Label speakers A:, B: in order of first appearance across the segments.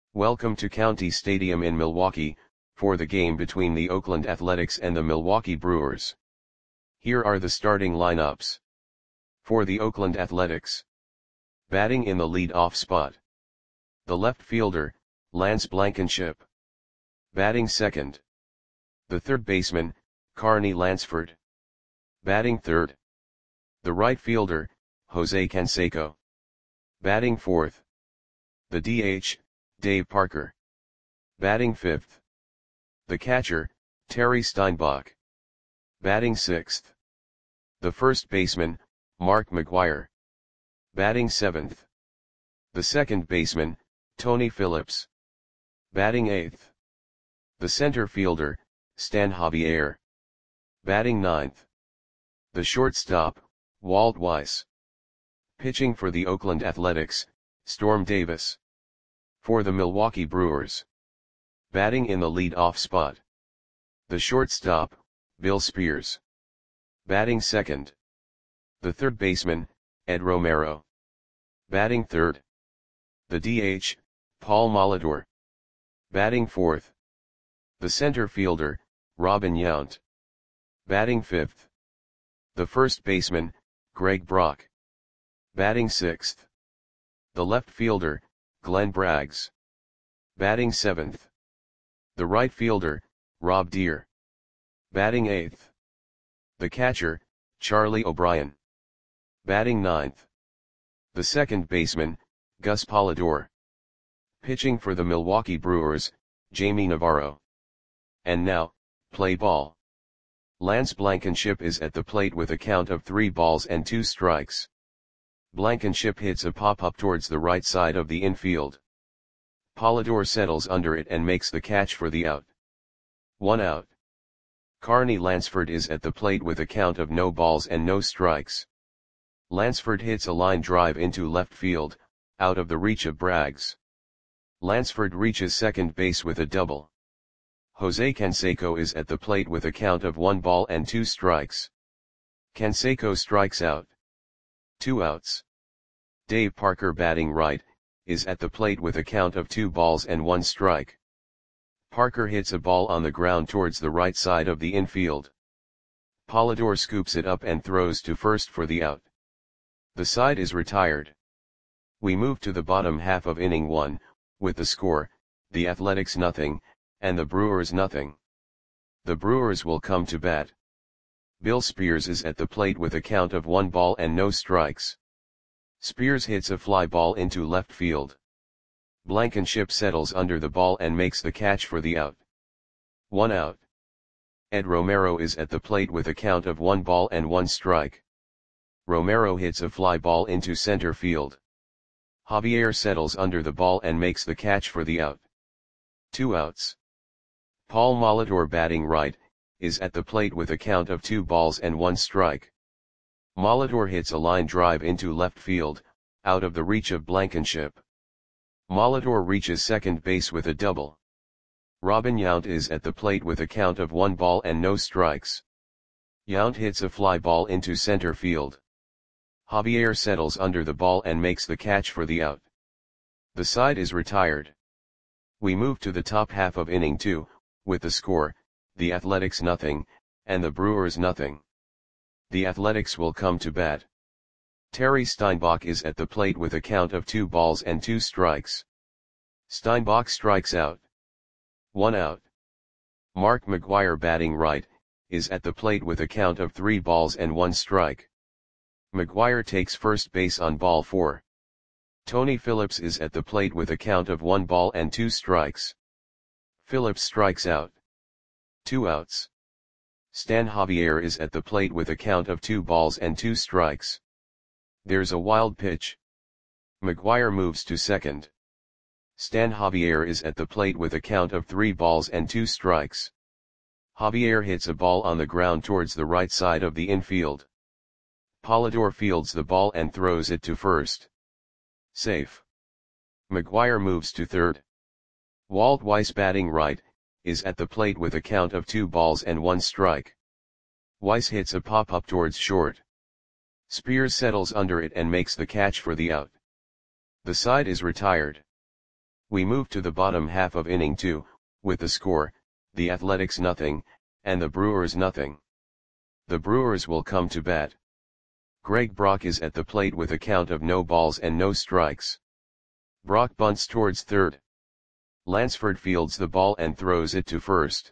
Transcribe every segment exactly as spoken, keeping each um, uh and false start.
A: Welcome to County Stadium in Milwaukee, for the game between the Oakland Athletics and the Milwaukee Brewers. Here are the starting lineups. For the Oakland Athletics. Batting in the lead-off spot. The left fielder, Lance Blankenship. Batting second. The third baseman, Carney Lansford. Batting third. The right fielder, Jose Canseco. Batting fourth. The D H, Dave Parker. Batting fifth. The catcher, Terry Steinbach. Batting sixth. The first baseman, Mark McGwire. Batting seventh. The second baseman, Tony Phillips. Batting eighth. The center fielder, Stan Javier. Batting ninth. The shortstop, Walt Weiss. Pitching for the Oakland Athletics, Storm Davis. For the Milwaukee Brewers. Batting in the lead-off spot. The shortstop, Bill Spears. Batting second. The third baseman, Ed Romero. Batting third. The D H, Paul Molitor. Batting fourth. The center fielder, Robin Yount. Batting fifth. The first baseman, Greg Brock. Batting sixth. The left fielder, Glenn Braggs. Batting seventh. The right fielder, Rob Deere. Batting eighth. The catcher, Charlie O'Brien. Batting ninth. The second baseman, Gus Polidor. Pitching for the Milwaukee Brewers, Jamie Navarro. And now, play ball. Lance Blankenship is at the plate with a count of three balls and two strikes. Blankenship hits a pop-up towards the right side of the infield. Polidor settles under it and makes the catch for the out. One out. Carney Lansford is at the plate with a count of no balls and no strikes. Lansford hits a line drive into left field, out of the reach of Braggs. Lansford reaches second base with a double. Jose Canseco is at the plate with a count of one ball and two strikes. Canseco strikes out. Two outs. Dave Parker, batting right, is at the plate with a count of two balls and one strike. Parker hits a ball on the ground towards the right side of the infield. Polidor scoops it up and throws to first for the out. The side is retired. We move to the bottom half of inning one, with the score, the Athletics nothing, and the Brewers nothing. The Brewers will come to bat. Bill Spears is at the plate with a count of one ball and no strikes. Spears hits a fly ball into left field. Blankenship settles under the ball and makes the catch for the out. One out. Ed Romero is at the plate with a count of one ball and one strike. Romero hits a fly ball into center field. Javier settles under the ball and makes the catch for the out. Two outs. Paul Molitor, batting right, is at the plate with a count of two balls and one strike. Molitor hits a line drive into left field, out of the reach of Blankenship. Molitor reaches second base with a double. Robin Yount is at the plate with a count of one ball and no strikes. Yount hits a fly ball into center field. Javier settles under the ball and makes the catch for the out. The side is retired. We move to the top half of inning two, with the score, the Athletics nothing, and the Brewers nothing. The Athletics will come to bat. Terry Steinbach is at the plate with a count of two balls and two strikes. Steinbach strikes out. One out. Mark McGwire, batting right, is at the plate with a count of three balls and one strike. McGwire takes first base on ball four. Tony Phillips is at the plate with a count of one ball and two strikes. Phillips strikes out. Two outs. Stan Javier is at the plate with a count of two balls and two strikes. There's a wild pitch. McGwire moves to second. Stan Javier is at the plate with a count of three balls and two strikes. Javier hits a ball on the ground towards the right side of the infield. Polidor fields the ball and throws it to first. Safe. McGwire moves to third. Walt Weiss, batting right, is at the plate with a count of two balls and one strike. Weiss hits a pop-up towards short. Spears settles under it and makes the catch for the out. The side is retired. We move to the bottom half of inning two, with the score, the Athletics nothing, and the Brewers nothing. The Brewers will come to bat. Greg Brock is at the plate with a count of no balls and no strikes. Brock bunts towards third. Lansford fields the ball and throws it to first.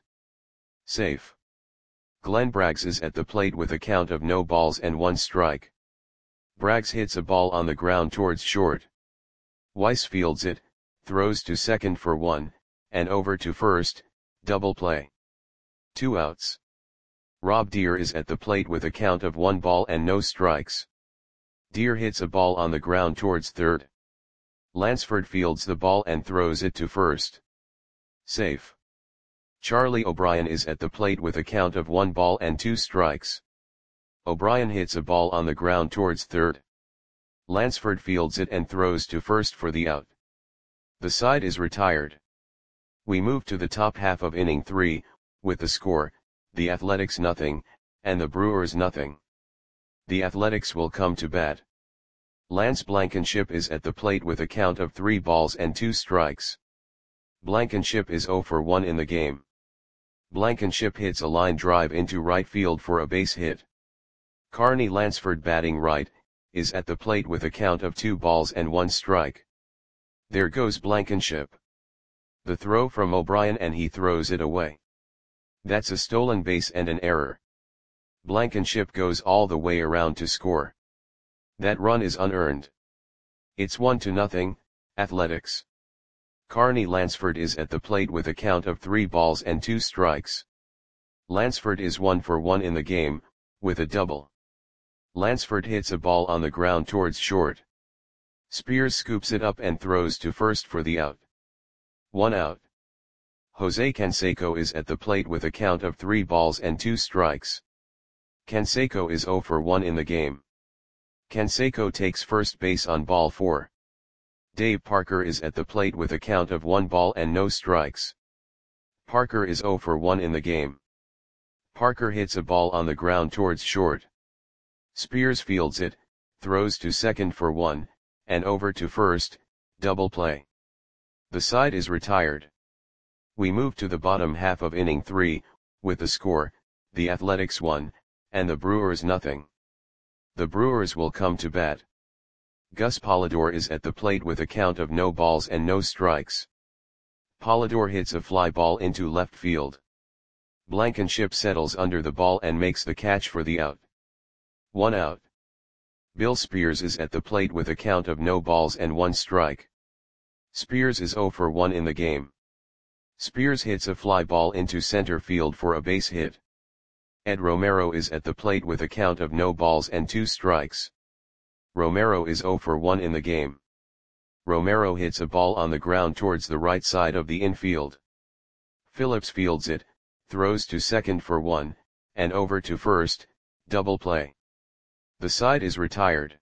A: Safe. Glenn Braggs is at the plate with a count of no balls and one strike. Braggs hits a ball on the ground towards short. Weiss fields it, throws to second for one, and over to first, double play. Two outs. Rob Deer is at the plate with a count of one ball and no strikes. Deer hits a ball on the ground towards third. Lansford fields the ball and throws it to first. Safe. Charlie O'Brien is at the plate with a count of one ball and two strikes. O'Brien hits a ball on the ground towards third. Lansford fields it and throws to first for the out. The side is retired. We move to the top half of inning three, with the score, the Athletics nothing, and the Brewers nothing. The Athletics will come to bat. Lance Blankenship is at the plate with a count of three balls and two strikes. Blankenship is zero for one in the game. Blankenship hits a line drive into right field for a base hit. Carney Lansford, batting right, is at the plate with a count of two balls and one strike. There goes Blankenship. The throw from O'Brien and he throws it away. That's a stolen base and an error. Blankenship goes all the way around to score. That run is unearned. It's one to nothing, Athletics. Carney Lansford is at the plate with a count of three balls and two strikes. Lansford is one for one in the game, with a double. Lansford hits a ball on the ground towards short. Spears scoops it up and throws to first for the out. One out. Jose Canseco is at the plate with a count of three balls and two strikes. Canseco is zero for one in the game. Canseco takes first base on ball four. Dave Parker is at the plate with a count of one ball and no strikes. Parker is zero for one in the game. Parker hits a ball on the ground towards short. Spears fields it, throws to second for one, and over to first, double play. The side is retired. We move to the bottom half of inning three, with the score, the Athletics one, and the Brewers nothing. The Brewers will come to bat. Gus Polidor is at the plate with a count of no balls and no strikes. Polidor hits a fly ball into left field. Blankenship settles under the ball and makes the catch for the out. One out. Bill Spears is at the plate with a count of no balls and one strike. Spears is zero for one in the game. Spears hits a fly ball into center field for a base hit. Ed Romero is at the plate with a count of no balls and two strikes. Romero is zero for one in the game. Romero hits a ball on the ground towards the right side of the infield. Phillips fields it, throws to second for one, and over to first, double play. The side is retired.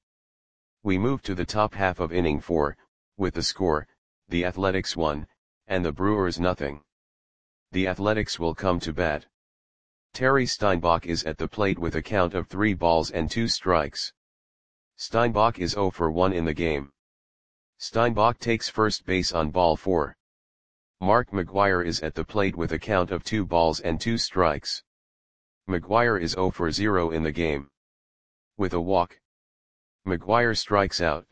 A: We move to the top half of inning four, with the score, the Athletics one, and the Brewers nothing. The Athletics will come to bat. Terry Steinbach is at the plate with a count of three balls and two strikes. Steinbach is zero for one in the game. Steinbach takes first base on ball four. Mark McGwire is at the plate with a count of two balls and two strikes. McGwire is zero for zero in the game. With a walk, McGwire strikes out.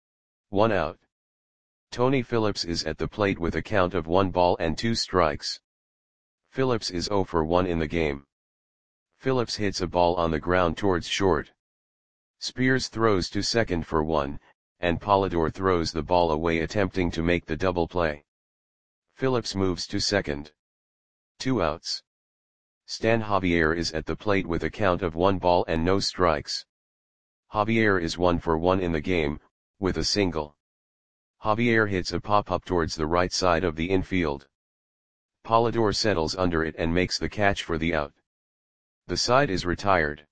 A: One out. Tony Phillips is at the plate with a count of one ball and two strikes. Phillips is zero for one in the game. Phillips hits a ball on the ground towards short. Spears throws to second for one, and Polidor throws the ball away attempting to make the double play. Phillips moves to second. Two outs. Stan Javier is at the plate with a count of one ball and no strikes. Javier is one for one in the game, with a single. Javier hits a pop-up towards the right side of the infield. Polidor settles under it and makes the catch for the out. The side is retired.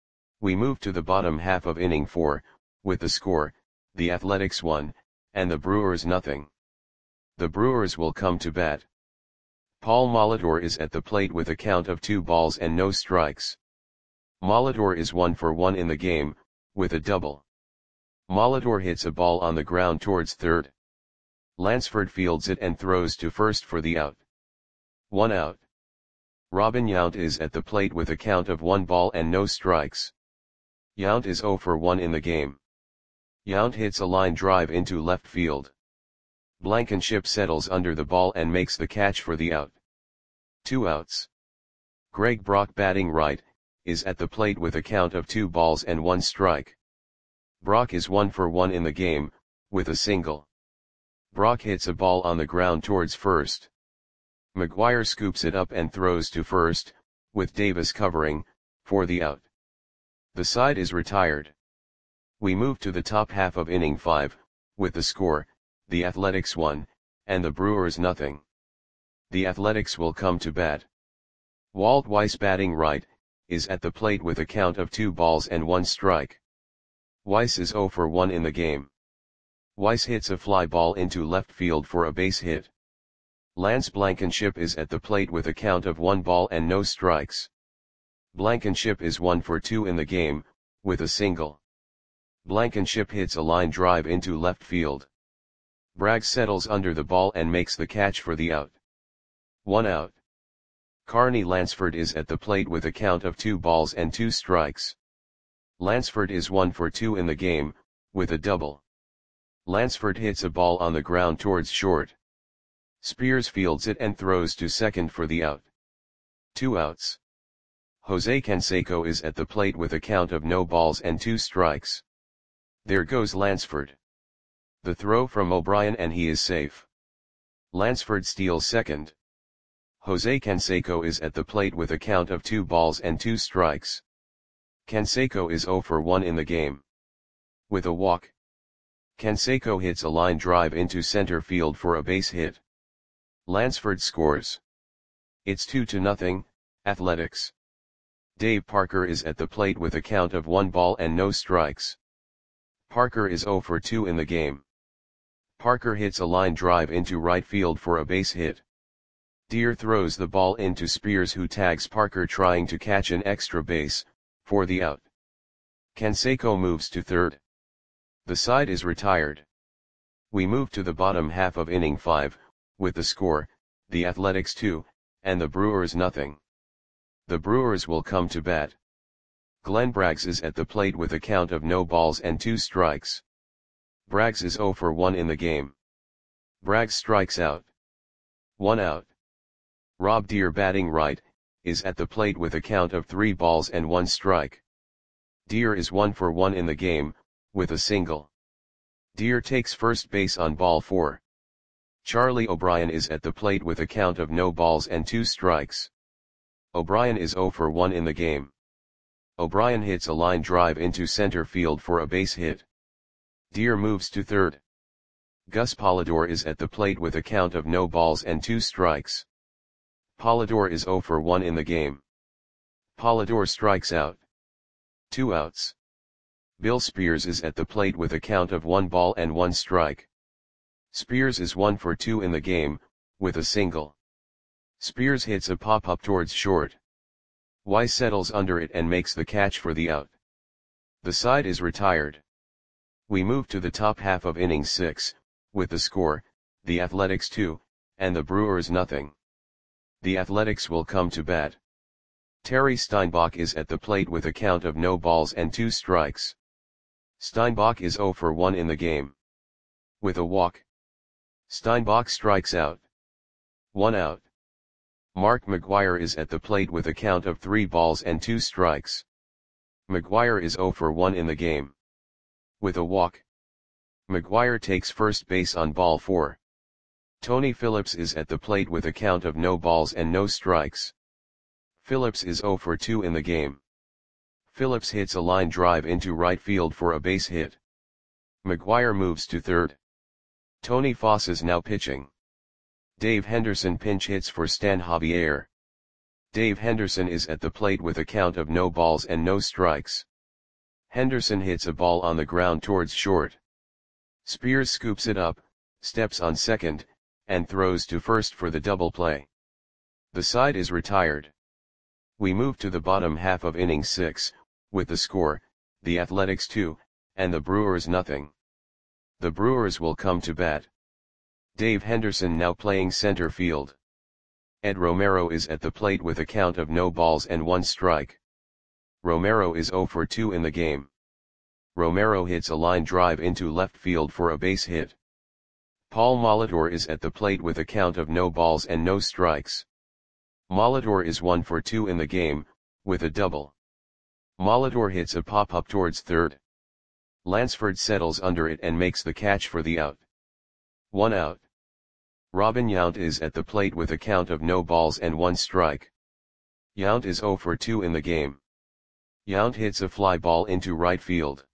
A: We move to the bottom half of inning four, with the score, the Athletics one, and the Brewers nothing. The Brewers will come to bat. Paul Molitor is at the plate with a count of two balls and no strikes. Molitor is one for one in the game, with a double. Molitor hits a ball on the ground towards third. Lansford fields it and throws to first for the out. One out. Robin Yount is at the plate with a count of one ball and no strikes. Yount is zero for one in the game. Yount hits a line drive into left field. Blankenship settles under the ball and makes the catch for the out. Two outs. Greg Brock, batting right, is at the plate with a count of two balls and one strike. Brock is one for one in the game, with a single. Brock hits a ball on the ground towards first. McGuire scoops it up and throws to first, with Davis covering, for the out. The side is retired. We move to the top half of inning five, with the score, the Athletics one, and the Brewers nothing. The Athletics will come to bat. Walt Weiss, batting right, is at the plate with a count of two balls and one strike. Weiss is zero for one in the game. Weiss hits a fly ball into left field for a base hit. Lance Blankenship is at the plate with a count of one ball and no strikes. Blankenship is one for two in the game, with a single. Blankenship hits a line drive into left field. Bragg settles under the ball and makes the catch for the out. One out. Carney Lansford is at the plate with a count of two balls and two strikes. Lansford is one for two in the game, with a double. Lansford hits a ball on the ground towards short. Spears fields it and throws to second for the out. Two outs. Jose Canseco is at the plate with a count of no balls and two strikes. There goes Lansford. The throw from O'Brien and he is safe. Lansford steals second. Jose Canseco is at the plate with a count of two balls and two strikes. Canseco is zero for one in the game. With a walk. Canseco hits a line drive into center field for a base hit. Lansford scores. It's two to nothing, Athletics. Dave Parker is at the plate with a count of one ball and no strikes. Parker is zero for two in the game. Parker hits a line drive into right field for a base hit. Deere throws the ball into Spears, who tags Parker trying to catch an extra base, for the out. Canseco moves to third. The side is retired. We move to the bottom half of inning five, with the score, the Athletics two, and the Brewers nothing. The Brewers will come to bat. Glenn Braggs is at the plate with a count of no balls and two strikes. Braggs is zero for one in the game. Braggs strikes out. One out. Rob Deere, batting right, is at the plate with a count of three balls and one strike. Deere is one for one in the game, with a single. Deere takes first base on ball four. Charlie O'Brien is at the plate with a count of no balls and two strikes. O'Brien is zero for one in the game. O'Brien hits a line drive into center field for a base hit. Deere moves to third. Gus Polidor is at the plate with a count of no balls and two strikes. Polidor is zero for one in the game. Polidor strikes out. Two outs. Bill Spears is at the plate with a count of one ball and one strike. Spears is one for two in the game, with a single. Spears hits a pop-up towards short. Weiss settles under it and makes the catch for the out. The side is retired. We move to the top half of inning six, with the score, the Athletics two, and the Brewers nothing. The Athletics will come to bat. Terry Steinbach is at the plate with a count of no balls and two strikes. Steinbach is zero for one in the game. With a walk. Steinbach strikes out. One out. Mark McGuire is at the plate with a count of three balls and two strikes. McGuire is zero for one in the game. With a walk. McGuire takes first base on ball four. Tony Phillips is at the plate with a count of no balls and no strikes. Phillips is zero for two in the game. Phillips hits a line drive into right field for a base hit. McGuire moves to third. Tony Foss is now pitching. Dave Henderson pinch hits for Stan Javier. Dave Henderson is at the plate with a count of no balls and no strikes. Henderson hits a ball on the ground towards short. Spears scoops it up, steps on second, and throws to first for the double play. The side is retired. We move to the bottom half of inning six, with the score, the Athletics two, and the Brewers nothing. The Brewers will come to bat. Dave Henderson now playing center field. Ed Romero is at the plate with a count of no balls and one strike. Romero is zero for two in the game. Romero hits a line drive into left field for a base hit. Paul Molitor is at the plate with a count of no balls and no strikes. Molitor is one for two in the game, with a double. Molitor hits a pop-up towards third. Lansford settles under it and makes the catch for the out. One out. Robin Yount is at the plate with a count of no balls and one strike. Yount is zero for two in the game. Yount hits a fly ball into right field.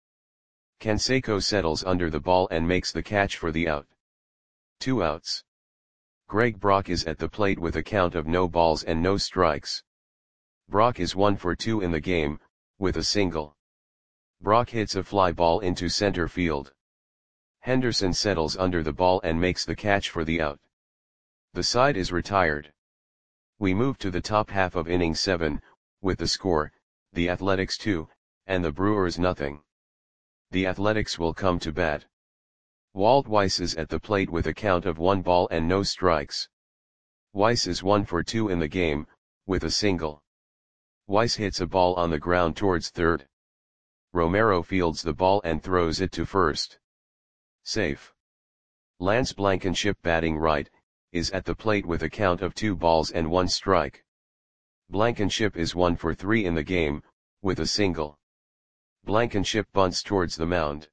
A: Canseco settles under the ball and makes the catch for the out. Two outs. Greg Brock is at the plate with a count of no balls and no strikes. Brock is one for two in the game, with a single. Brock hits a fly ball into center field. Henderson settles under the ball and makes the catch for the out. The side is retired. We move to the top half of inning seven, with the score, the Athletics two, and the Brewers nothing. The Athletics will come to bat. Walt Weiss is at the plate with a count of one ball and no strikes. Weiss is one for two in the game, with a single. Weiss hits a ball on the ground towards third. Romero fields the ball and throws it to first. Safe. Lance Blankenship, batting right, is at the plate with a count of two balls and one strike. Blankenship is one for three in the game, with a single. Blankenship bunts towards the mound.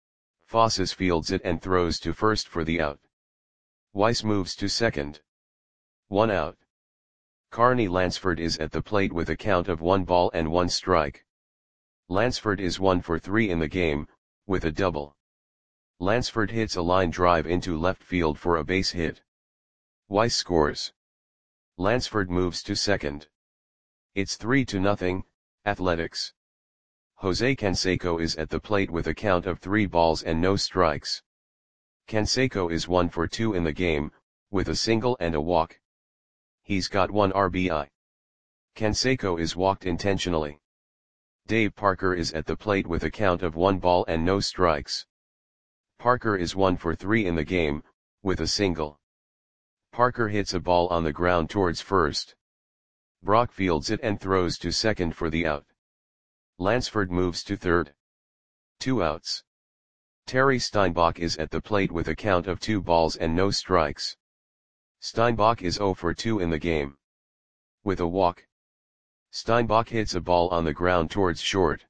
A: Fosses fields it and throws to first for the out. Weiss moves to second. One out. Carney Lansford is at the plate with a count of one ball and one strike. Lansford is one for three in the game, with a double. Lansford hits a line drive into left field for a base hit. Weiss scores. Lansford moves to second. It's three to nothing, Athletics. Jose Canseco is at the plate with a count of three balls and no strikes. Canseco is one for two in the game, with a single and a walk. He's got one R B I. Canseco is walked intentionally. Dave Parker is at the plate with a count of one ball and no strikes. Parker is one for three in the game, with a single. Parker hits a ball on the ground towards first. Brock fields it and throws to second for the out. Lansford moves to third. Two outs. Terry Steinbach is at the plate with a count of two balls and no strikes. Steinbach is zero for two in the game. With a walk. Steinbach hits a ball on the ground towards short.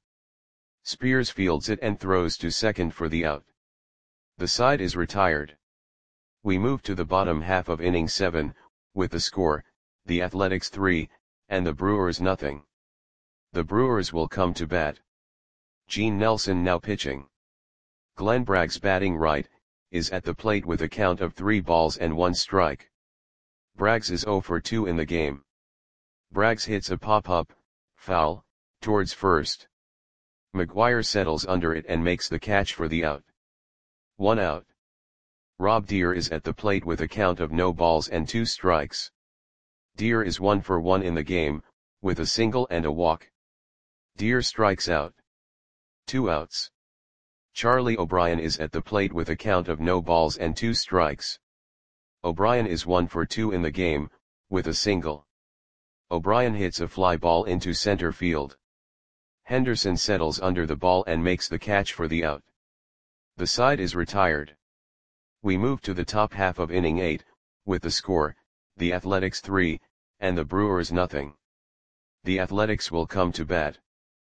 A: Spears fields it and throws to second for the out. The side is retired. We move to the bottom half of inning seven, with the score, the Athletics three, and the Brewers nothing. The Brewers will come to bat. Gene Nelson now pitching. Glenn Bragg's batting right, is at the plate with a count of three balls and one strike. Braggs is zero for two in the game. Braggs hits a pop-up, foul, towards first. McGuire settles under it and makes the catch for the out. One out. Rob Deere is at the plate with a count of no balls and two strikes. Deere is one for one in the game, with a single and a walk. Deere strikes out. Two outs. Charlie O'Brien is at the plate with a count of no balls and two strikes. O'Brien is one for two in the game, with a single. O'Brien hits a fly ball into center field. Henderson settles under the ball and makes the catch for the out. The side is retired. We move to the top half of inning eight, with the score, the Athletics three, and the Brewers nothing. The Athletics will come to bat.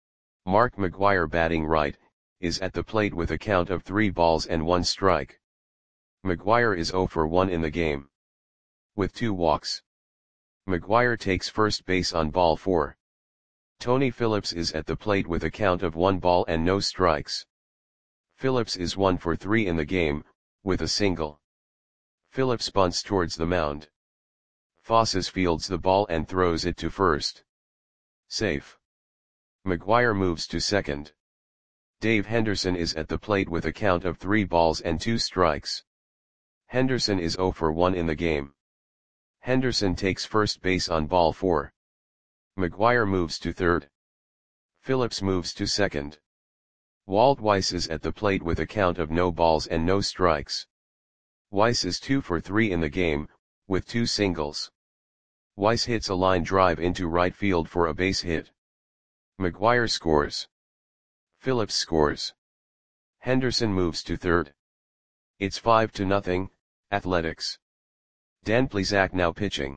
A: Mark McGuire, batting right, is at the plate with a count of three balls and one strike. McGuire is zero for one in the game. With two walks. McGuire takes first base on ball four. Tony Phillips is at the plate with a count of one ball and no strikes. Phillips is one for three in the game, with a single. Phillips bunts towards the mound. Fosses fields the ball and throws it to first. Safe. McGuire moves to second. Dave Henderson is at the plate with a count of three balls and two strikes. Henderson is zero for one in the game. Henderson takes first base on ball four. McGuire moves to third. Phillips moves to second. Walt Weiss is at the plate with a count of no balls and no strikes. Weiss is two for three in the game, with two singles. Weiss hits a line drive into right field for a base hit. McGuire scores. Phillips scores. Henderson moves to third. It's five to nothing, Athletics. Dan Plesac now pitching.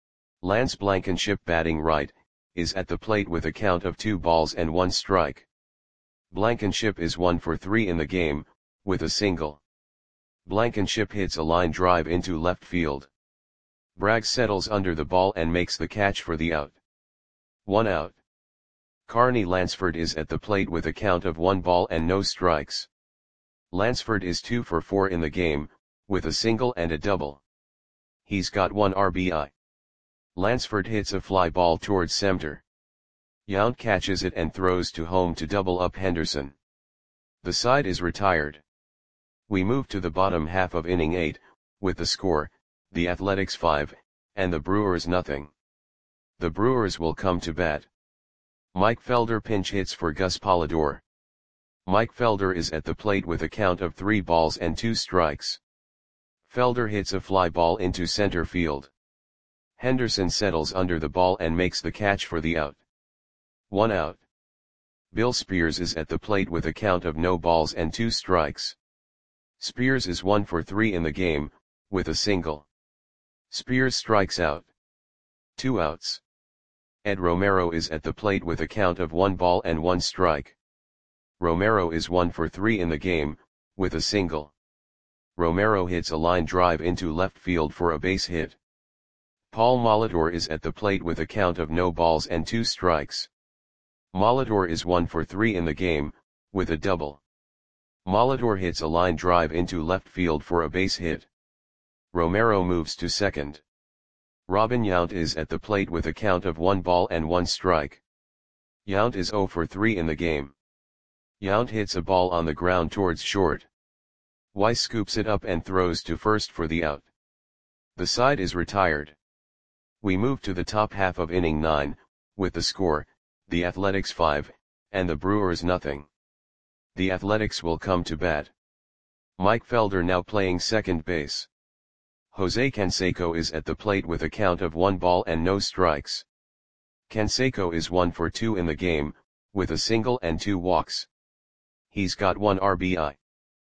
A: Lance Blankenship batting right, is at the plate with a count of two balls and one strike. Blankenship is one for three in the game, with a single. Blankenship hits a line drive into left field. Bragg settles under the ball and makes the catch for the out. One out. Carney Lansford is at the plate with a count of one ball and no strikes. Lansford is two for four in the game, with a single and a double. He's got one R B I. Lansford hits a fly ball towards center. Yount catches it and throws to home to double up Henderson. The side is retired. We move to the bottom half of inning eight, with the score, the Athletics five, and the Brewers nothing. The Brewers will come to bat. Mike Felder pinch hits for Gus Polidor. Mike Felder is at the plate with a count of three balls and two strikes. Felder hits a fly ball into center field. Henderson settles under the ball and makes the catch for the out. One out. Bill Spears is at the plate with a count of no balls and two strikes. Spears is one for three in the game, with a single. Spears strikes out. Two outs. Ed Romero is at the plate with a count of one ball and one strike. Romero is one for three in the game, with a single. Romero hits a line drive into left field for a base hit. Paul Molitor is at the plate with a count of no balls and two strikes. Molitor is one for three in the game, with a double. Molitor hits a line drive into left field for a base hit. Romero moves to second. Robin Yount is at the plate with a count of one ball and one strike. Yount is zero for three in the game. Yount hits a ball on the ground towards short. Weiss scoops it up and throws to first for the out. The side is retired. We move to the top half of inning nine, with the score, the Athletics five, and the Brewers nothing. The Athletics will come to bat. Mike Felder now playing second base. Jose Canseco is at the plate with a count of one ball and no strikes. Canseco is one for two in the game, with a single and two walks. He's got one R B I.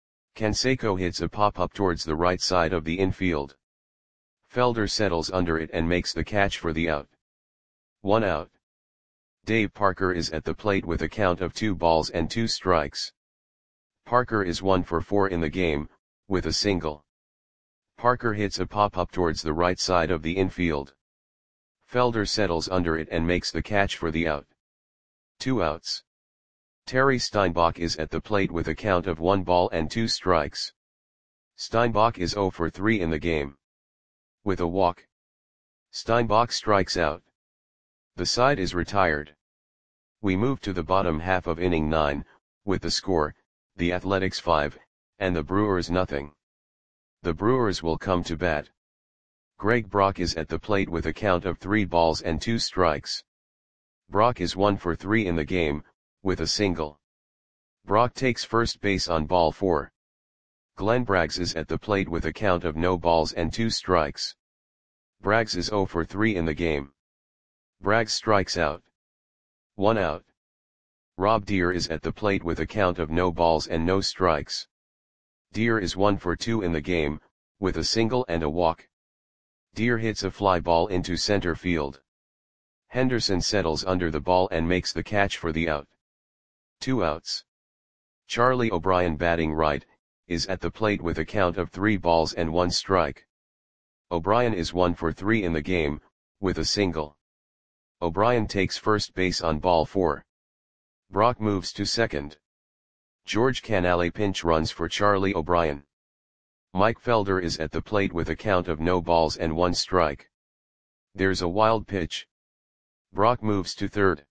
A: Canseco hits a pop-up towards the right side of the infield. Felder settles under it and makes the catch for the out. One out. Dave Parker is at the plate with a count of two balls and two strikes. Parker is one for four in the game, with a single. Parker hits a pop-up towards the right side of the infield. Felder settles under it and makes the catch for the out. Two outs. Terry Steinbach is at the plate with a count of one ball and two strikes. Steinbach is zero for three in the game. With a walk. Steinbach strikes out. The side is retired. We move to the bottom half of inning nine, with the score, the Athletics five, and the Brewers nothing. The Brewers will come to bat. Greg Brock is at the plate with a count of three balls and two strikes. Brock is one for three in the game, with a single. Brock takes first base on ball four. Glenn Braggs is at the plate with a count of no balls and two strikes. Braggs is zero for three in the game. Braggs strikes out. One out. Rob Deere is at the plate with a count of no balls and no strikes. Deere is one for two in the game, with a single and a walk. Deere hits a fly ball into center field. Henderson settles under the ball and makes the catch for the out. Two outs. Charlie O'Brien batting right, is at the plate with a count of three balls and one strike. O'Brien is one for three in the game, with a single. O'Brien takes first base on ball four. Brock moves to second. George Canale pinch runs for Charlie O'Brien. Mike Felder is at the plate with a count of no balls and one strike. There's a wild pitch. Brock moves to third.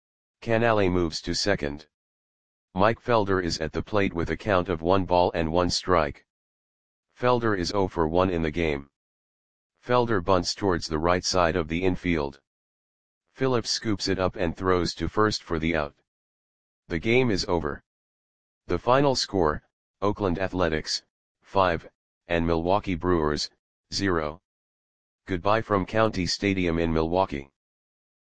A: Canale moves to second. Mike Felder is at the plate with a count of one ball and one strike. Felder is zero for one in the game. Felder bunts towards the right side of the infield. Phillips scoops it up and throws to first for the out. The game is over. The final score, Oakland Athletics, five, and Milwaukee Brewers, zero. Goodbye from County Stadium in Milwaukee.